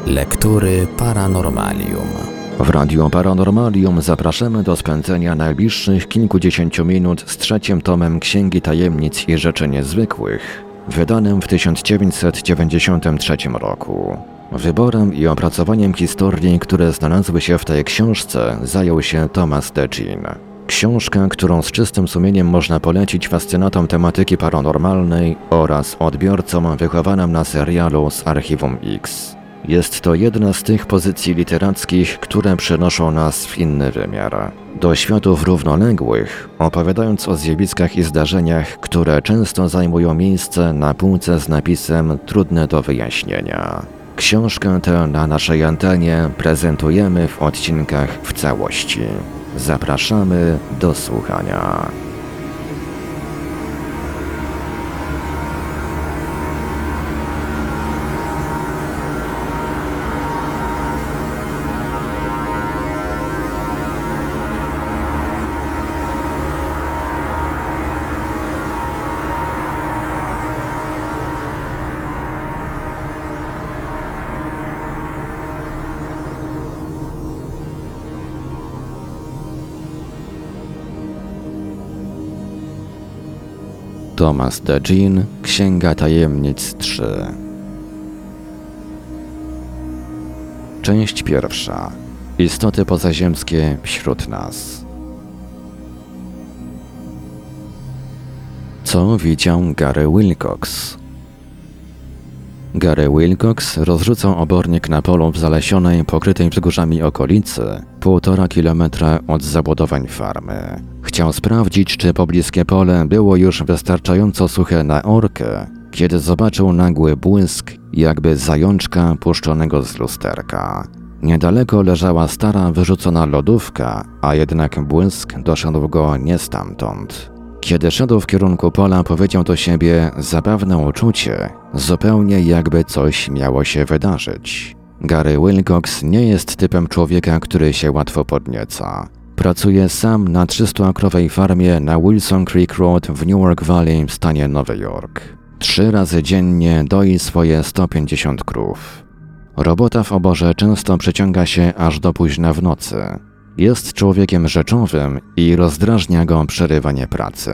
Lektury Paranormalium. W Radiu Paranormalium zapraszamy do spędzenia najbliższych kilkudziesięciu minut z trzecim tomem Księgi Tajemnic i Rzeczy Niezwykłych, wydanym w 1993 roku. Wyborem i opracowaniem historii, które znalazły się w tej książce, zajął się Thomas DeGene. Książka, którą z czystym sumieniem można polecić fascynatom tematyki paranormalnej oraz odbiorcom wychowanym na serialu z Archiwum X. Jest to jedna z tych pozycji literackich, które przenoszą nas w inny wymiar, do światów równoległych, opowiadając o zjawiskach i zdarzeniach, które często zajmują miejsce na półce z napisem trudne do wyjaśnienia. Książkę tę na naszej antenie prezentujemy w odcinkach w całości. Zapraszamy do słuchania. Thomas DeGene, Księga Tajemnic 3. Część pierwsza. Istoty pozaziemskie wśród nas. Co widział Gary Wilcox? Gary Wilcox rozrzucał obornik na polu w zalesionej, pokrytej wzgórzami okolicy, 1,5 kilometra od zabudowań farmy. Chciał sprawdzić, czy pobliskie pole było już wystarczająco suche na orkę, kiedy zobaczył nagły błysk, jakby zajączka puszczonego z lusterka. Niedaleko leżała stara, wyrzucona lodówka, a jednak błysk doszedł go nie stamtąd. Kiedy szedł w kierunku pola, powiedział do siebie zabawne uczucie, zupełnie jakby coś miało się wydarzyć. Gary Wilcox nie jest typem człowieka, który się łatwo podnieca. Pracuje sam na 300-akrowej farmie na Wilson Creek Road w Newark Valley w stanie Nowy Jork. 3 razy dziennie doi swoje 150 krów. Robota w oborze często przeciąga się aż do późna w nocy. Jest człowiekiem rzeczowym i rozdrażnia go przerywanie pracy.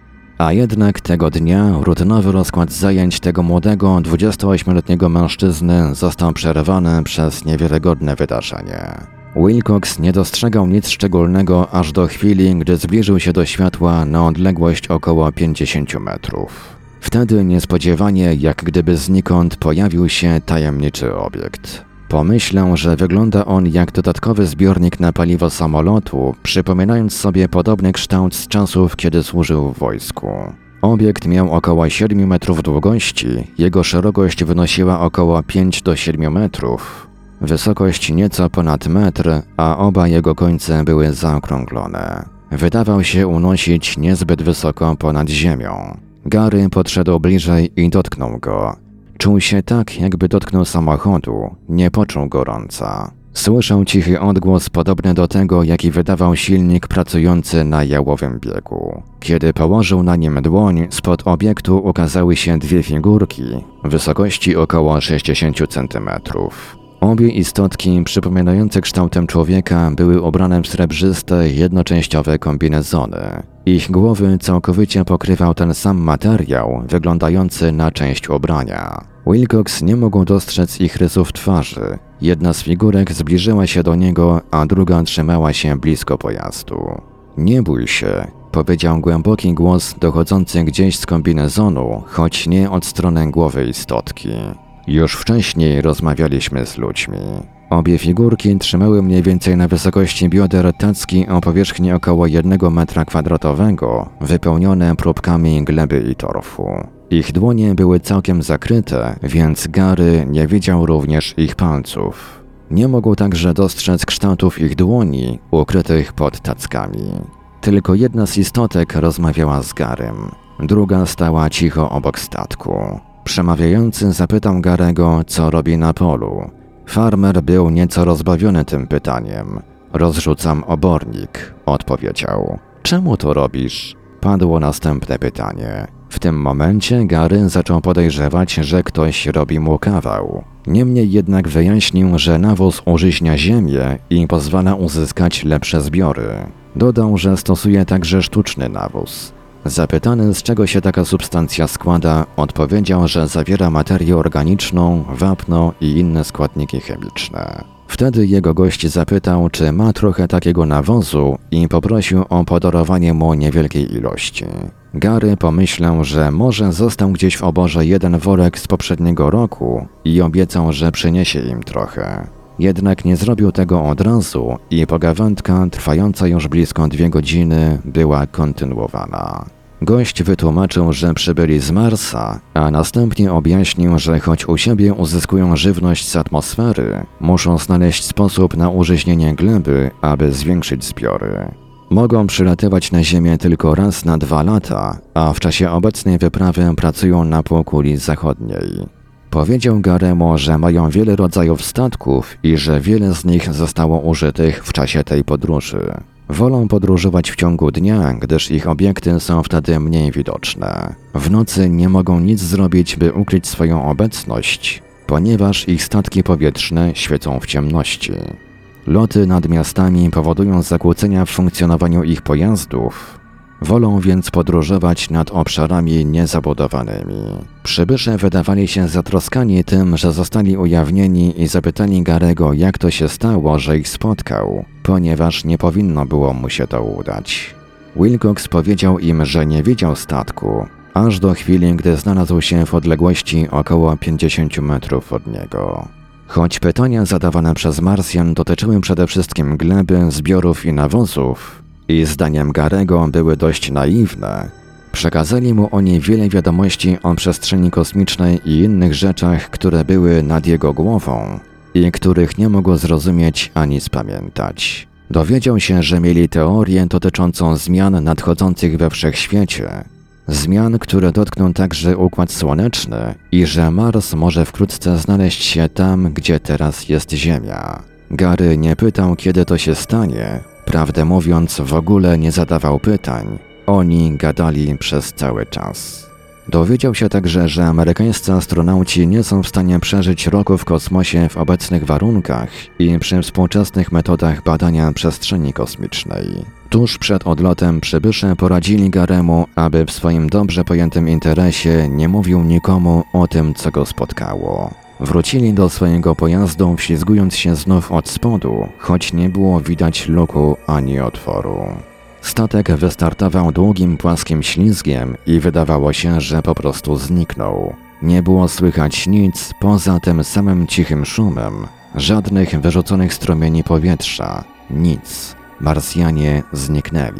A jednak tego dnia rutynowy rozkład zajęć tego młodego, 28-letniego mężczyzny został przerwany przez niewiarygodne wydarzenie. Wilcox nie dostrzegał nic szczególnego aż do chwili, gdy zbliżył się do światła na odległość około 50 metrów. Wtedy niespodziewanie, jak gdyby znikąd, pojawił się tajemniczy obiekt. Pomyślał, że wygląda on jak dodatkowy zbiornik na paliwo samolotu, przypominając sobie podobny kształt z czasów, kiedy służył w wojsku. Obiekt miał około 7 metrów długości, jego szerokość wynosiła około 5 do 7 metrów. Wysokość nieco ponad metr, a oba jego końce były zaokrąglone. Wydawał się unosić niezbyt wysoko ponad ziemią. Gary podszedł bliżej i dotknął go. Czuł się tak, jakby dotknął samochodu, nie poczuł gorąca. Słyszał cichy odgłos podobny do tego, jaki wydawał silnik pracujący na jałowym biegu. Kiedy położył na nim dłoń, spod obiektu ukazały się 2 figurki, wysokości około 60 cm. Obie istotki, przypominające kształtem człowieka, były ubrane w srebrzyste, jednoczęściowe kombinezony. Ich głowy całkowicie pokrywał ten sam materiał, wyglądający na część ubrania. Wilcox nie mógł dostrzec ich rysów twarzy. Jedna z figurek zbliżyła się do niego, a druga trzymała się blisko pojazdu. Nie bój się, powiedział głęboki głos dochodzący gdzieś z kombinezonu, choć nie od strony głowy istotki. Już wcześniej rozmawialiśmy z ludźmi. Obie figurki trzymały mniej więcej na wysokości bioder tacki o powierzchni około 1 metra kwadratowego, wypełnione próbkami gleby i torfu. Ich dłonie były całkiem zakryte, więc Gary nie widział również ich palców. Nie mógł także dostrzec kształtów ich dłoni, ukrytych pod tackami. Tylko jedna z istotek rozmawiała z Garym. Druga stała cicho obok statku. Przemawiający zapytał Garego, co robi na polu. Farmer był nieco rozbawiony tym pytaniem. Rozrzucam obornik, odpowiedział. Czemu to robisz? Padło następne pytanie. W tym momencie Gary zaczął podejrzewać, że ktoś robi mu kawał. Niemniej jednak wyjaśnił, że nawóz użyźnia ziemię i pozwala uzyskać lepsze zbiory. Dodał, że stosuje także sztuczny nawóz. Zapytany, z czego się taka substancja składa, odpowiedział, że zawiera materię organiczną, wapno i inne składniki chemiczne. Wtedy jego gość zapytał, czy ma trochę takiego nawozu i poprosił o podarowanie mu niewielkiej ilości. Gary pomyślał, że może został gdzieś w oborze jeden worek z poprzedniego roku i obiecał, że przyniesie im trochę. Jednak nie zrobił tego od razu i pogawędka, trwająca już blisko 2 godziny, była kontynuowana. Gość wytłumaczył, że przybyli z Marsa, a następnie objaśnił, że choć u siebie uzyskują żywność z atmosfery, muszą znaleźć sposób na użyźnienie gleby, aby zwiększyć zbiory. Mogą przylatywać na Ziemię tylko raz na 2 lata, a w czasie obecnej wyprawy pracują na półkuli zachodniej. Powiedział Garemu, że mają wiele rodzajów statków i że wiele z nich zostało użytych w czasie tej podróży. Wolą podróżować w ciągu dnia, gdyż ich obiekty są wtedy mniej widoczne. W nocy nie mogą nic zrobić, by ukryć swoją obecność, ponieważ ich statki powietrzne świecą w ciemności. Loty nad miastami powodują zakłócenia w funkcjonowaniu ich pojazdów. Wolą więc podróżować nad obszarami niezabudowanymi. Przybysze wydawali się zatroskani tym, że zostali ujawnieni i zapytali Garego, jak to się stało, że ich spotkał, ponieważ nie powinno było mu się to udać. Wilcox powiedział im, że nie widział statku, aż do chwili, gdy znalazł się w odległości około 50 metrów od niego. Choć pytania zadawane przez Marsjan dotyczyły przede wszystkim gleby, zbiorów i nawozów, i zdaniem Garego były dość naiwne, przekazali mu oni wiele wiadomości o przestrzeni kosmicznej i innych rzeczach, które były nad jego głową i których nie mógł zrozumieć ani spamiętać. Dowiedział się, że mieli teorię dotyczącą zmian nadchodzących we wszechświecie, zmian, które dotkną także Układ Słoneczny i że Mars może wkrótce znaleźć się tam, gdzie teraz jest Ziemia. Gary nie pytał, kiedy to się stanie. Prawdę mówiąc, w ogóle nie zadawał pytań. Oni gadali przez cały czas. Dowiedział się także, że amerykańscy astronauci nie są w stanie przeżyć roku w kosmosie w obecnych warunkach i przy współczesnych metodach badania przestrzeni kosmicznej. Tuż przed odlotem przybysze poradzili Garemu, aby w swoim dobrze pojętym interesie nie mówił nikomu o tym, co go spotkało. Wrócili do swojego pojazdu, wślizgując się znów od spodu, choć nie było widać luku ani otworu. Statek wystartował długim, płaskim ślizgiem i wydawało się, że po prostu zniknął. Nie było słychać nic poza tym samym cichym szumem, żadnych wyrzuconych strumieni powietrza, nic. Marsjanie zniknęli.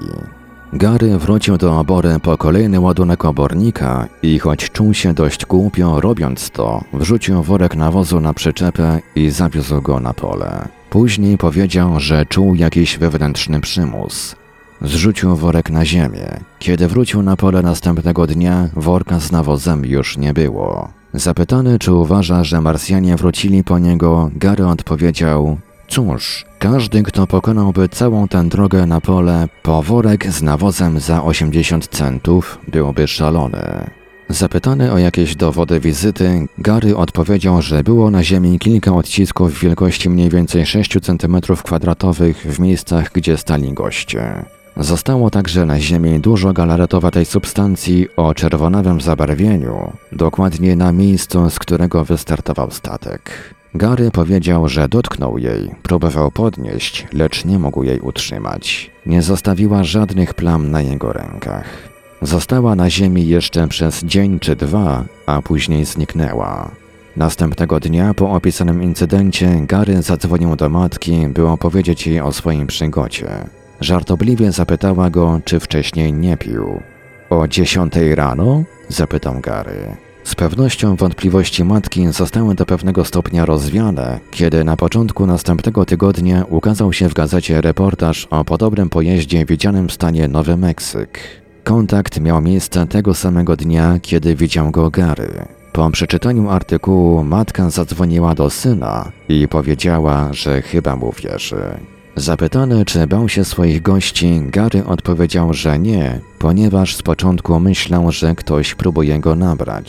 Gary wrócił do obory po kolejny ładunek obornika i choć czuł się dość głupio robiąc to, wrzucił worek nawozu na przyczepę i zawiózł go na pole. Później powiedział, że czuł jakiś wewnętrzny przymus. Zrzucił worek na ziemię. Kiedy wrócił na pole następnego dnia, worka z nawozem już nie było. Zapytany, czy uważa, że Marsjanie wrócili po niego, Gary odpowiedział: cóż, każdy, kto pokonałby całą tę drogę na pole po worek z nawozem za 80 centów, byłby szalony. Zapytany o jakieś dowody wizyty, Gary odpowiedział, że było na ziemi kilka odcisków wielkości mniej więcej 6 cm² w miejscach, gdzie stali goście. Zostało także na ziemi dużo galaretowatej substancji o czerwonawym zabarwieniu, dokładnie na miejscu, z którego wystartował statek. Gary powiedział, że dotknął jej, próbował podnieść, lecz nie mógł jej utrzymać. Nie zostawiła żadnych plam na jego rękach. Została na ziemi jeszcze przez dzień czy 2, a później zniknęła. Następnego dnia po opisanym incydencie Gary zadzwonił do matki, by opowiedzieć jej o swoim przygodzie. Żartobliwie zapytała go, czy wcześniej nie pił. O 10 rano? Zapytał Gary. Z pewnością wątpliwości matki zostały do pewnego stopnia rozwiane, kiedy na początku następnego tygodnia ukazał się w gazecie reportaż o podobnym pojeździe widzianym w stanie Nowy Meksyk. Kontakt miał miejsce tego samego dnia, kiedy widział go Gary. Po przeczytaniu artykułu matka zadzwoniła do syna i powiedziała, że chyba mu wierzy. Zapytany, czy bał się swoich gości, Gary odpowiedział, że nie, ponieważ z początku myślał, że ktoś próbuje go nabrać.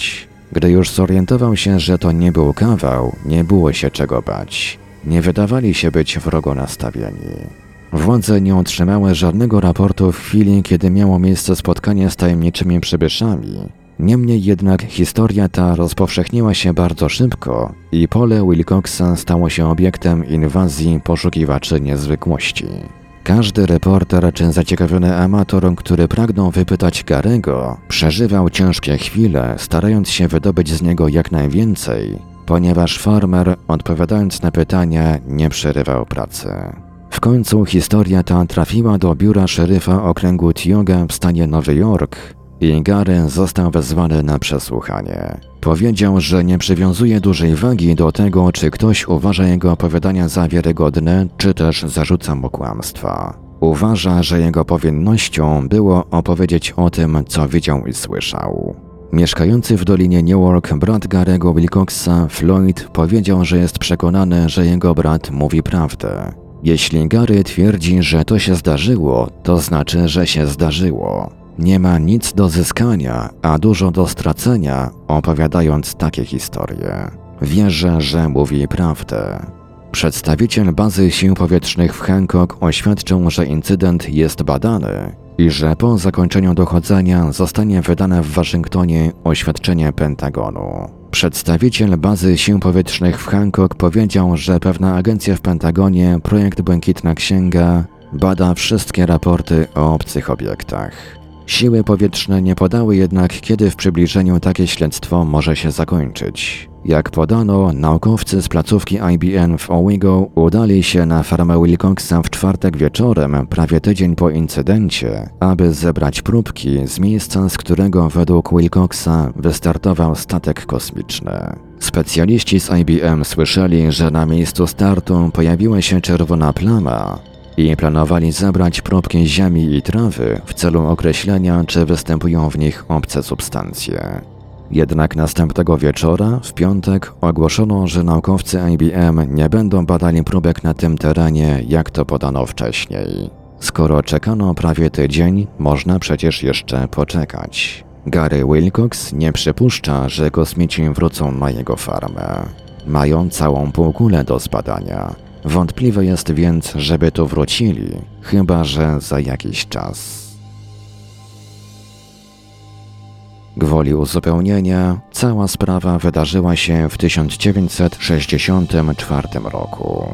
Gdy już zorientował się, że to nie był kawał, nie było się czego bać. Nie wydawali się być wrogo nastawieni. Władze nie otrzymały żadnego raportu w chwili, kiedy miało miejsce spotkanie z tajemniczymi przybyszami. Niemniej jednak historia ta rozpowszechniła się bardzo szybko i pole Wilcoxa stało się obiektem inwazji poszukiwaczy niezwykłości. Każdy reporter czy zaciekawiony amator, który pragnął wypytać Gary'ego, przeżywał ciężkie chwile, starając się wydobyć z niego jak najwięcej, ponieważ farmer, odpowiadając na pytania, nie przerywał pracy. W końcu historia ta trafiła do biura szeryfa okręgu Tioga w stanie Nowy Jork i Gary został wezwany na przesłuchanie. Powiedział, że nie przywiązuje dużej wagi do tego, czy ktoś uważa jego opowiadania za wiarygodne, czy też zarzuca mu kłamstwa. Uważa, że jego powinnością było opowiedzieć o tym, co widział i słyszał. Mieszkający w Dolinie Newark brat Gary'ego Wilcoxa, Floyd, powiedział, że jest przekonany, że jego brat mówi prawdę. Jeśli Gary twierdzi, że to się zdarzyło, to znaczy, że się zdarzyło. Nie ma nic do zyskania, a dużo do stracenia, opowiadając takie historie. Wierzę, że mówi prawdę. Przedstawiciel bazy sił powietrznych w Hancock oświadczył, że incydent jest badany i że po zakończeniu dochodzenia zostanie wydane w Waszyngtonie oświadczenie Pentagonu. Przedstawiciel bazy sił powietrznych w Hancock powiedział, że pewna agencja w Pentagonie, projekt Błękitna Księga, bada wszystkie raporty o obcych obiektach. Siły powietrzne nie podały jednak, kiedy w przybliżeniu takie śledztwo może się zakończyć. Jak podano, naukowcy z placówki IBM w Owego udali się na farmę Wilcoxa w czwartek wieczorem, prawie tydzień po incydencie, aby zebrać próbki z miejsca, z którego według Wilcoxa wystartował statek kosmiczny. Specjaliści z IBM słyszeli, że na miejscu startu pojawiła się czerwona plama i planowali zebrać próbki ziemi i trawy w celu określenia, czy występują w nich obce substancje. Jednak następnego wieczora, w piątek, ogłoszono, że naukowcy IBM nie będą badali próbek na tym terenie, jak to podano wcześniej. Skoro czekano prawie tydzień, można przecież jeszcze poczekać. Gary Wilcox nie przypuszcza, że kosmici wrócą na jego farmę. Mają całą półkulę do zbadania. Wątpliwe jest więc, żeby tu wrócili, chyba że za jakiś czas. Gwoli uzupełnienia, cała sprawa wydarzyła się w 1964 roku.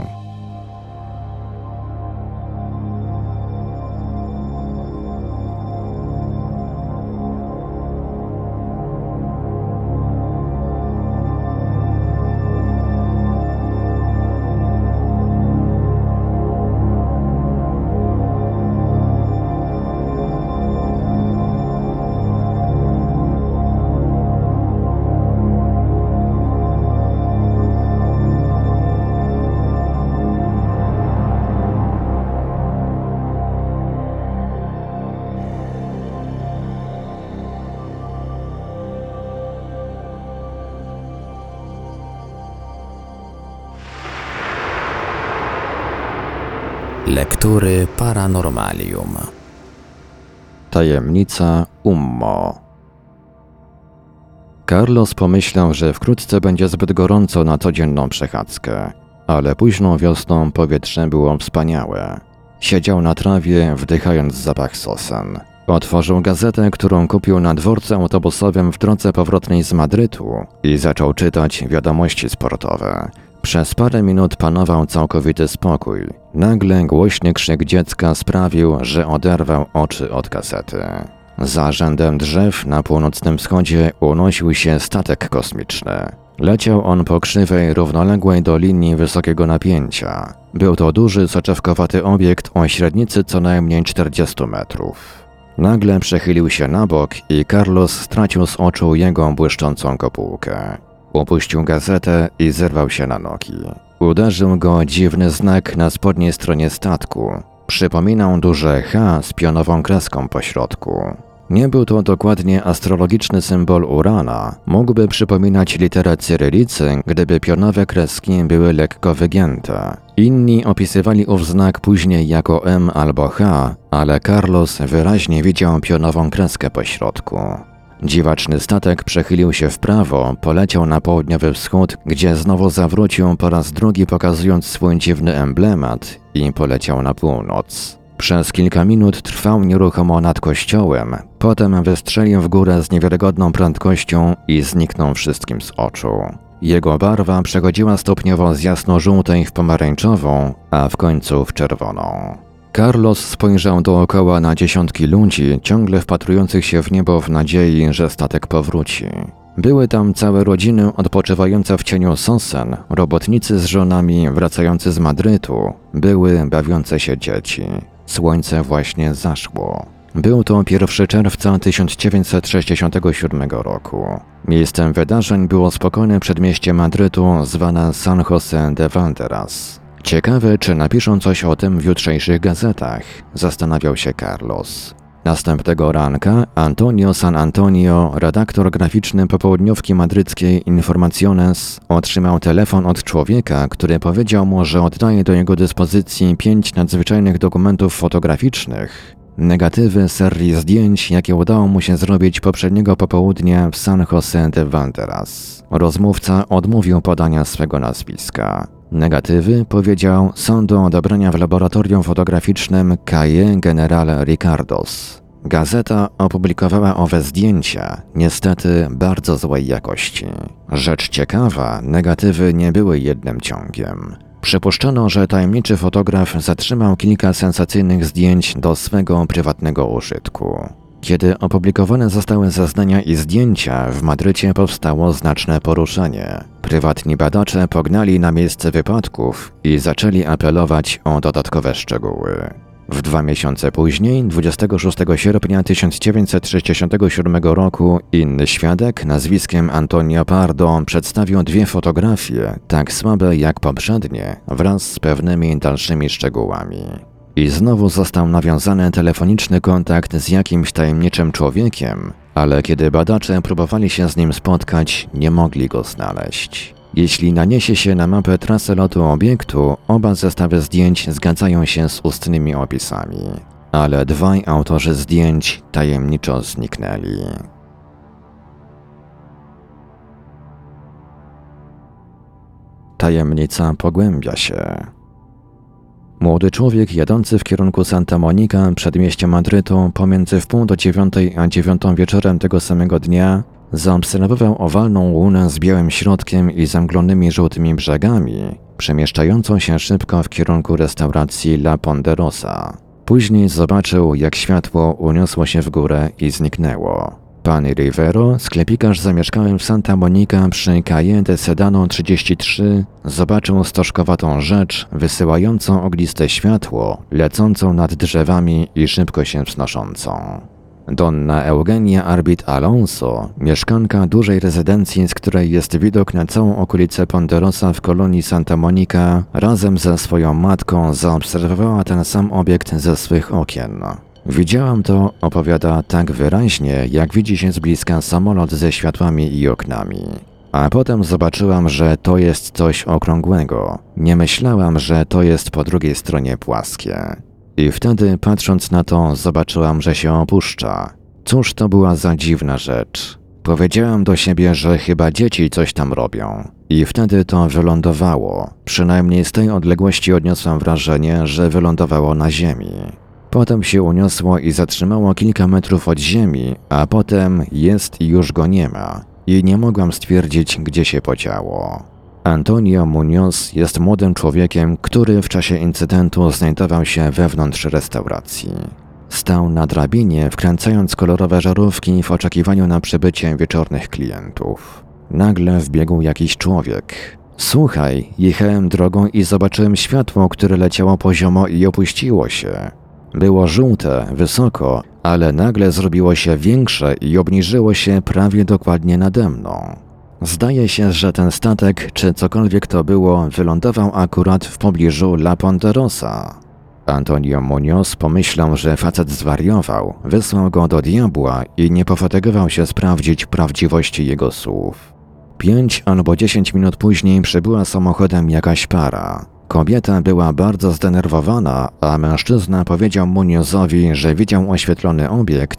Lektury Paranormalium. Tajemnica Ummo. Carlos pomyślał, że wkrótce będzie zbyt gorąco na codzienną przechadzkę, ale późną wiosną powietrze było wspaniałe. Siedział na trawie, wdychając zapach sosen. Otworzył gazetę, którą kupił na dworcu autobusowym w drodze powrotnej z Madrytu i zaczął czytać wiadomości sportowe. Przez parę minut panował całkowity spokój. Nagle głośny krzyk dziecka sprawił, że oderwał oczy od gazety. Za rzędem drzew na północnym wschodzie unosił się statek kosmiczny. Leciał on po krzywej, równoległej do linii wysokiego napięcia. Był to duży, soczewkowaty obiekt o średnicy co najmniej 40 metrów. Nagle przechylił się na bok i Carlos stracił z oczu jego błyszczącą kopułkę. Upuścił gazetę i zerwał się na nogi. Uderzył go dziwny znak na spodniej stronie statku. Przypominał duże H z pionową kreską po środku. Nie był to dokładnie astrologiczny symbol Urana. Mógłby przypominać literę cyrylicy, gdyby pionowe kreski były lekko wygięte. Inni opisywali ów znak później jako M albo H, ale Carlos wyraźnie widział pionową kreskę po środku. Dziwaczny statek przechylił się w prawo, poleciał na południowy wschód, gdzie znowu zawrócił po raz drugi, pokazując swój dziwny emblemat, i poleciał na północ. Przez kilka minut trwał nieruchomo nad kościołem, potem wystrzelił w górę z niewiarygodną prędkością i zniknął wszystkim z oczu. Jego barwa przechodziła stopniowo z jasno-żółtej w pomarańczową, a w końcu w czerwoną. Carlos spojrzał dookoła na dziesiątki ludzi, ciągle wpatrujących się w niebo w nadziei, że statek powróci. Były tam całe rodziny odpoczywające w cieniu sosen, robotnicy z żonami wracający z Madrytu, były bawiące się dzieci. Słońce właśnie zaszło. Był to 1 czerwca 1967 roku. Miejscem wydarzeń było spokojne przedmieście Madrytu zwane San José de Valderas. Ciekawe, czy napiszą coś o tym w jutrzejszych gazetach, zastanawiał się Carlos. Następnego ranka Antonio San Antonio, redaktor graficzny popołudniówki madryckiej Informaciones, otrzymał telefon od człowieka, który powiedział mu, że oddaje do jego dyspozycji 5 nadzwyczajnych dokumentów fotograficznych, negatywy serii zdjęć, jakie udało mu się zrobić poprzedniego popołudnia w San José de Valderas. Rozmówca odmówił podania swego nazwiska. Negatywy, powiedział, są do odebrania w laboratorium fotograficznym Calle General Ricardos. Gazeta opublikowała owe zdjęcia, niestety bardzo złej jakości. Rzecz ciekawa, negatywy nie były jednym ciągiem. Przypuszczano, że tajemniczy fotograf zatrzymał kilka sensacyjnych zdjęć do swego prywatnego użytku. Kiedy opublikowane zostały zeznania i zdjęcia, w Madrycie powstało znaczne poruszenie. Prywatni badacze pognali na miejsce wypadków i zaczęli apelować o dodatkowe szczegóły. W 2 miesiące później, 26 sierpnia 1967 roku, inny świadek nazwiskiem Antonio Pardo przedstawił 2 fotografie, tak słabe jak poprzednie, wraz z pewnymi dalszymi szczegółami. I znowu został nawiązany telefoniczny kontakt z jakimś tajemniczym człowiekiem, ale kiedy badacze próbowali się z nim spotkać, nie mogli go znaleźć. Jeśli naniesie się na mapę trasę lotu obiektu, oba zestawy zdjęć zgadzają się z ustnymi opisami, ale 2 autorzy zdjęć tajemniczo zniknęli. Tajemnica pogłębia się. Młody człowiek jadący w kierunku Santa Monica, przedmieście Madrytu, pomiędzy wpół do 9 a 9 wieczorem tego samego dnia, zaobserwował owalną łunę z białym środkiem i zamglonymi żółtymi brzegami, przemieszczającą się szybko w kierunku restauracji La Ponderosa. Później zobaczył, jak światło uniosło się w górę i zniknęło. Pan Rivero, sklepikarz zamieszkałym w Santa Monica przy Calle de Sedano 33, zobaczył stożkowatą rzecz wysyłającą ogniste światło, lecącą nad drzewami i szybko się wznoszącą. Donna Eugenia Arbit Alonso, mieszkanka dużej rezydencji, z której jest widok na całą okolicę Ponderosa w kolonii Santa Monica, razem ze swoją matką zaobserwowała ten sam obiekt ze swych okien. Widziałam to, opowiada, tak wyraźnie, jak widzi się z bliska samolot ze światłami i oknami. A potem zobaczyłam, że to jest coś okrągłego. Nie myślałam, że to jest po drugiej stronie płaskie. I wtedy, patrząc na to, zobaczyłam, że się opuszcza. Cóż to była za dziwna rzecz. Powiedziałam do siebie, że chyba dzieci coś tam robią. I wtedy to wylądowało. Przynajmniej z tej odległości odniosłam wrażenie, że wylądowało na ziemi. Potem się uniosło i zatrzymało kilka metrów od ziemi, a potem jest i już go nie ma. I nie mogłam stwierdzić, gdzie się podziało. Antonio Muñoz jest młodym człowiekiem, który w czasie incydentu znajdował się wewnątrz restauracji. Stał na drabinie, wkręcając kolorowe żarówki w oczekiwaniu na przybycie wieczornych klientów. Nagle wbiegł jakiś człowiek. Słuchaj, jechałem drogą i zobaczyłem światło, które leciało poziomo i opuściło się. Było żółte, wysoko, ale nagle zrobiło się większe i obniżyło się prawie dokładnie nade mną. Zdaje się, że ten statek, czy cokolwiek to było, wylądował akurat w pobliżu La Ponderosa. Antonio Muñoz pomyślał, że facet zwariował, wysłał go do diabła i nie pofatygował się sprawdzić prawdziwości jego słów. 5 albo 10 minut później przybyła samochodem jakaś para. Kobieta była bardzo zdenerwowana, a mężczyzna powiedział Muñozowi, że widział oświetlony obiekt,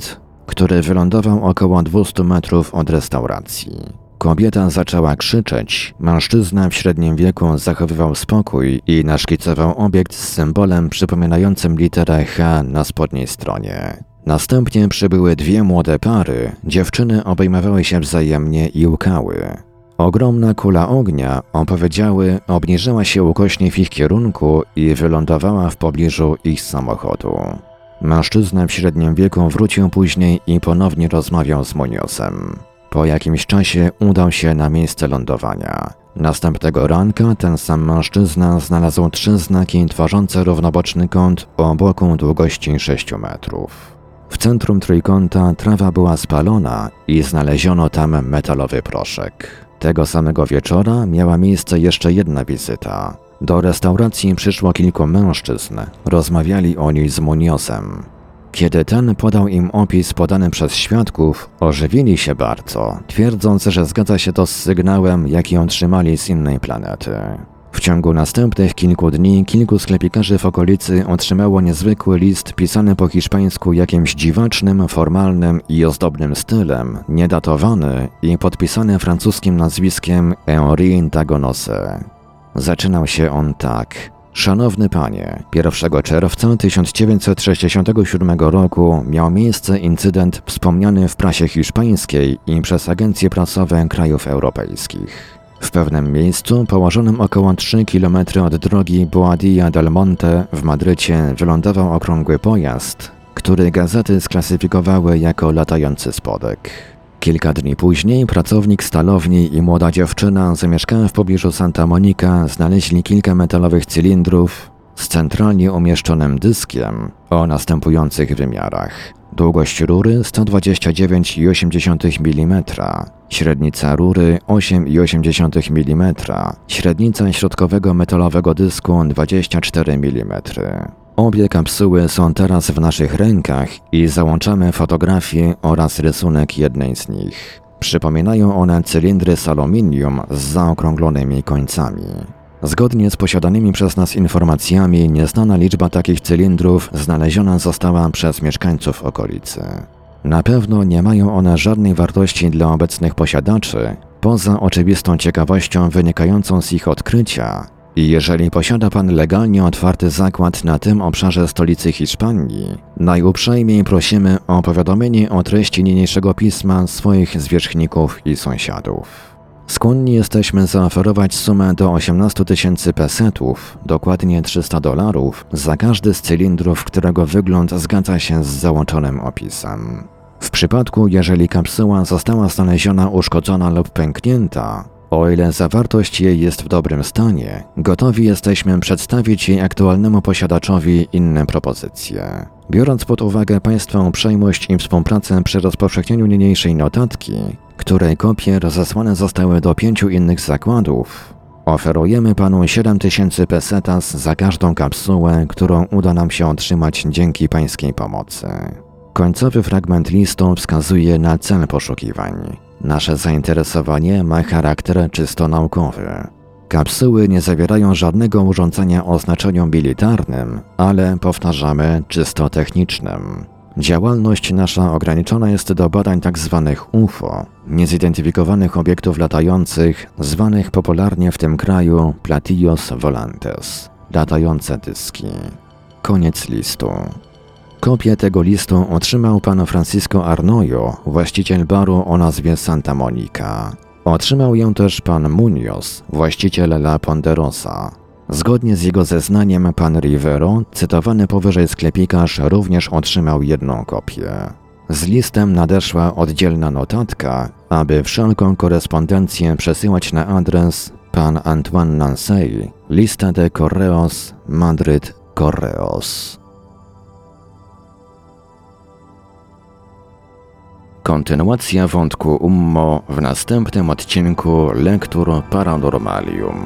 który wylądował około 200 metrów od restauracji. Kobieta zaczęła krzyczeć, mężczyzna w średnim wieku zachowywał spokój i naszkicował obiekt z symbolem przypominającym literę H na spodniej stronie. Następnie przybyły dwie młode pary, dziewczyny obejmowały się wzajemnie i łkały. Ogromna kula ognia, opowiedziały, obniżyła się ukośnie w ich kierunku i wylądowała w pobliżu ich samochodu. Mężczyzna w średnim wieku wrócił później i ponownie rozmawiał z Munozem. Po jakimś czasie udał się na miejsce lądowania. Następnego ranka ten sam mężczyzna znalazł 3 znaki tworzące równoboczny kąt o boku długości 6 metrów. W centrum trójkąta trawa była spalona i znaleziono tam metalowy proszek. Tego samego wieczora miała miejsce jeszcze jedna wizyta. Do restauracji przyszło kilku mężczyzn. Rozmawiali o niej z Munozem. Kiedy ten podał im opis podany przez świadków, ożywili się bardzo, twierdząc, że zgadza się to z sygnałem, jaki otrzymali z innej planety. W ciągu następnych kilku dni kilku sklepikarzy w okolicy otrzymało niezwykły list pisany po hiszpańsku jakimś dziwacznym, formalnym i ozdobnym stylem, niedatowany i podpisany francuskim nazwiskiem Henri Dagonose. Zaczynał się on tak. Szanowny panie, 1 czerwca 1967 roku miał miejsce incydent wspomniany w prasie hiszpańskiej i przez agencje prasowe krajów europejskich. W pewnym miejscu, położonym około 3 km od drogi Boadilla del Monte w Madrycie, wylądował okrągły pojazd, który gazety sklasyfikowały jako latający spodek. Kilka dni później pracownik stalowni i młoda dziewczyna zamieszkała w pobliżu Santa Monica znaleźli kilka metalowych cylindrów z centralnie umieszczonym dyskiem o następujących wymiarach. Długość rury 129,8 mm, średnica rury 8,8 mm, średnica środkowego metalowego dysku 24 mm. Obie kapsuły są teraz w naszych rękach i załączamy fotografię oraz rysunek jednej z nich. Przypominają one cylindry z aluminium z zaokrąglonymi końcami. Zgodnie z posiadanymi przez nas informacjami, nieznana liczba takich cylindrów znaleziona została przez mieszkańców okolicy. Na pewno nie mają one żadnej wartości dla obecnych posiadaczy, poza oczywistą ciekawością wynikającą z ich odkrycia. I jeżeli posiada pan legalnie otwarty zakład na tym obszarze stolicy Hiszpanii, najuprzejmiej prosimy o powiadomienie o treści niniejszego pisma swoich zwierzchników i sąsiadów. Skłonni jesteśmy zaoferować sumę do 18 000 pesetów, dokładnie $300, za każdy z cylindrów, którego wygląd zgadza się z załączonym opisem. W przypadku, jeżeli kapsuła została znaleziona uszkodzona lub pęknięta, o ile zawartość jej jest w dobrym stanie, gotowi jesteśmy przedstawić jej aktualnemu posiadaczowi inne propozycje. Biorąc pod uwagę Państwa uprzejmość i współpracę przy rozpowszechnieniu niniejszej notatki, której kopie rozesłane zostały do 5 innych zakładów, oferujemy Panu 7000 pesetas za każdą kapsułę, którą uda nam się otrzymać dzięki Pańskiej pomocy. Końcowy fragment listu wskazuje na cel poszukiwań. Nasze zainteresowanie ma charakter czysto naukowy. Kapsuły nie zawierają żadnego urządzenia o znaczeniu militarnym, ale, powtarzamy, czysto technicznym. Działalność nasza ograniczona jest do badań tzw. UFO, niezidentyfikowanych obiektów latających, zwanych popularnie w tym kraju platillos volantes, latające dyski. Koniec listu. Kopię tego listu otrzymał pan Francisco Arnoyo, właściciel baru o nazwie Santa Monica. Otrzymał ją też pan Munoz, właściciel La Ponderosa. Zgodnie z jego zeznaniem pan Rivero, cytowany powyżej sklepikarz, również otrzymał jedną kopię. Z listem nadeszła oddzielna notatka, aby wszelką korespondencję przesyłać na adres pan Antoine Nansey, Lista de Correos, Madryt, Correos. Kontynuacja wątku Ummo w następnym odcinku Lektur Paranormalium.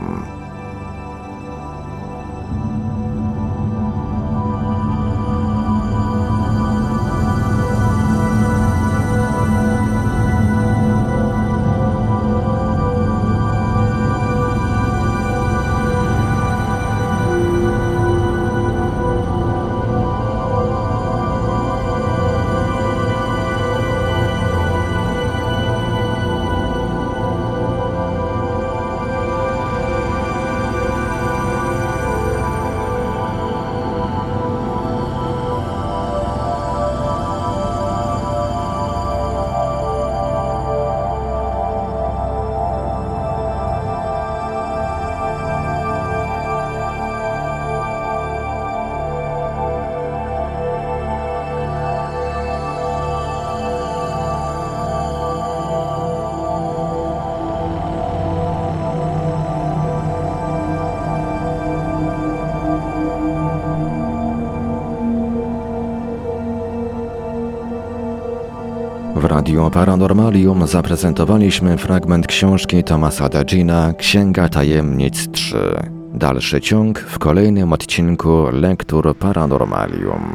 Radiu Paranormalium zaprezentowaliśmy fragment książki Thomasa Degina Księga Tajemnic 3. Dalszy ciąg w kolejnym odcinku Lektur Paranormalium.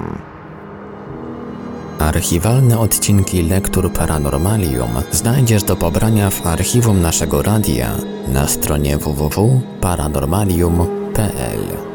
Archiwalne odcinki Lektur Paranormalium znajdziesz do pobrania w archiwum naszego radia na stronie www.paranormalium.pl.